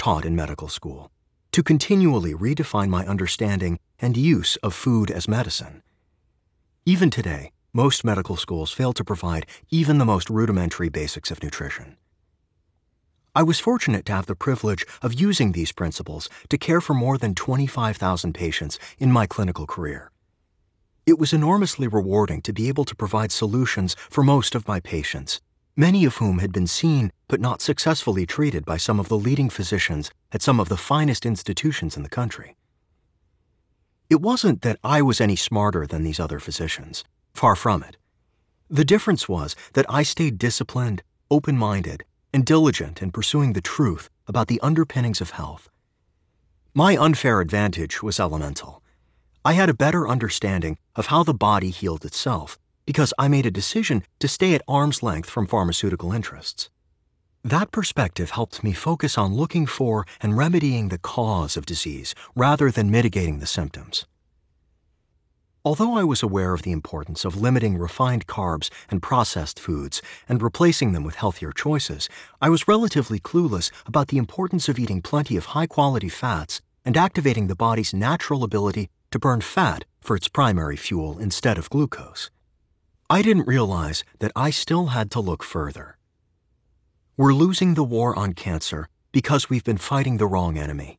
taught in medical school, to continually redefine my understanding and use of food as medicine. Even today, most medical schools fail to provide even the most rudimentary basics of nutrition. I was fortunate to have the privilege of using these principles to care for more than 25,000 patients in my clinical career. It was enormously rewarding to be able to provide solutions for most of my patients, many of whom had been seen but not successfully treated by some of the leading physicians at some of the finest institutions in the country. It wasn't that I was any smarter than these other physicians. Far from it. The difference was that I stayed disciplined, open-minded, and diligent in pursuing the truth about the underpinnings of health. My unfair advantage was elemental. I had a better understanding of how the body healed itself because I made a decision to stay at arm's length from pharmaceutical interests. That perspective helped me focus on looking for and remedying the cause of disease rather than mitigating the symptoms. Although I was aware of the importance of limiting refined carbs and processed foods and replacing them with healthier choices, I was relatively clueless about the importance of eating plenty of high-quality fats and activating the body's natural ability to burn fat for its primary fuel instead of glucose. I didn't realize that I still had to look further. We're losing the war on cancer because we've been fighting the wrong enemy.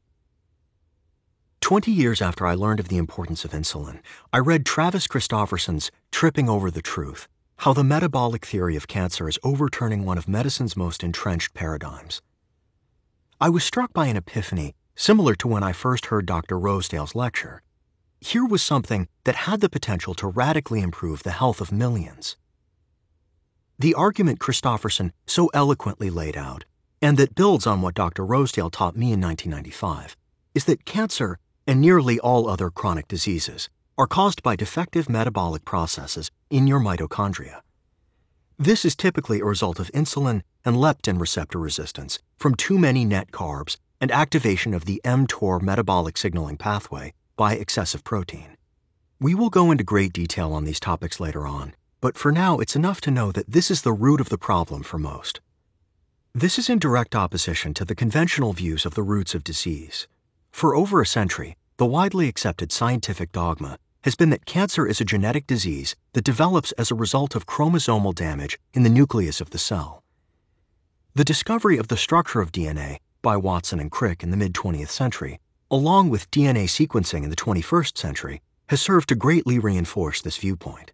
20 years after I learned of the importance of insulin, I read Travis Christofferson's Tripping Over the Truth, How the Metabolic Theory of Cancer is Overturning One of Medicine's Most Entrenched Paradigms. I was struck by an epiphany similar to when I first heard Dr. Rosedale's lecture. Here was something that had the potential to radically improve the health of millions. The argument Christofferson so eloquently laid out, and that builds on what Dr. Rosedale taught me in 1995, is that cancer and nearly all other chronic diseases are caused by defective metabolic processes in your mitochondria. This is typically a result of insulin and leptin receptor resistance from too many net carbs and activation of the mTOR metabolic signaling pathway by excessive protein. We will go into great detail on these topics later on, but for now it's enough to know that this is the root of the problem for most. This is in direct opposition to the conventional views of the roots of disease. For over a century, the widely accepted scientific dogma has been that cancer is a genetic disease that develops as a result of chromosomal damage in the nucleus of the cell. The discovery of the structure of DNA by Watson and Crick in the mid-20th century, along with DNA sequencing in the 21st century, has served to greatly reinforce this viewpoint.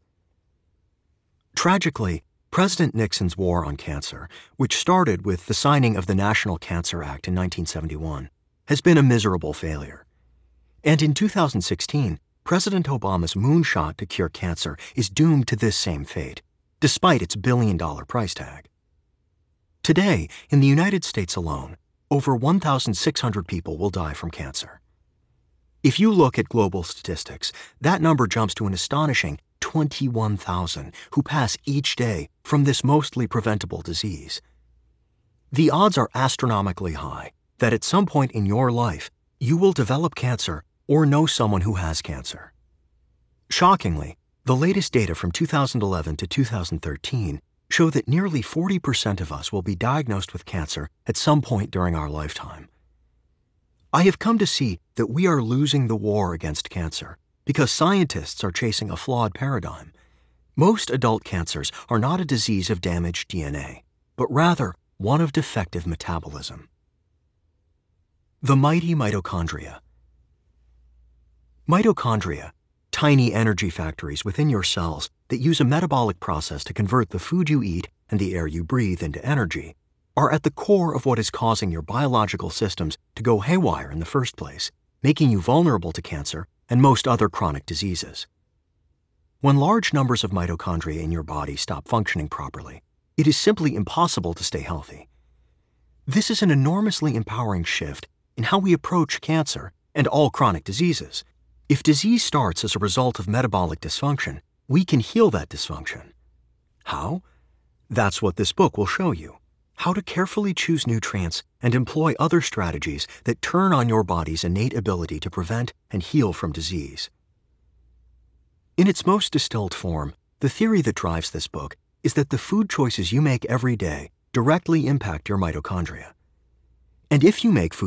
Tragically, President Nixon's war on cancer, which started with the signing of the National Cancer Act in 1971, has been a miserable failure. And in 2016, President Obama's moonshot to cure cancer is doomed to this same fate, despite its billion-dollar price tag. Today, in the United States alone, over 1,600 people will die from cancer. If you look at global statistics, that number jumps to an astonishing 21,000 who pass each day from this mostly preventable disease. The odds are astronomically high that at some point in your life, you will develop cancer or know someone who has cancer. Shockingly, the latest data from 2011 to 2013 show that nearly 40% of us will be diagnosed with cancer at some point during our lifetime. I have come to see that we are losing the war against cancer because scientists are chasing a flawed paradigm. Most adult cancers are not a disease of damaged DNA, but rather one of defective metabolism. The mighty mitochondria. Mitochondria, tiny energy factories within your cells that use a metabolic process to convert the food you eat and the air you breathe into energy, are at the core of what is causing your biological systems to go haywire in the first place, making you vulnerable to cancer and most other chronic diseases. When large numbers of mitochondria in your body stop functioning properly, it is simply impossible to stay healthy. This is an enormously empowering shift in how we approach cancer and all chronic diseases. If disease starts as a result of metabolic dysfunction, we can heal that dysfunction. How? That's what this book will show you. How to carefully choose nutrients and employ other strategies that turn on your body's innate ability to prevent and heal from disease. In its most distilled form, the theory that drives this book is that the food choices you make every day directly impact your mitochondria. And if you make food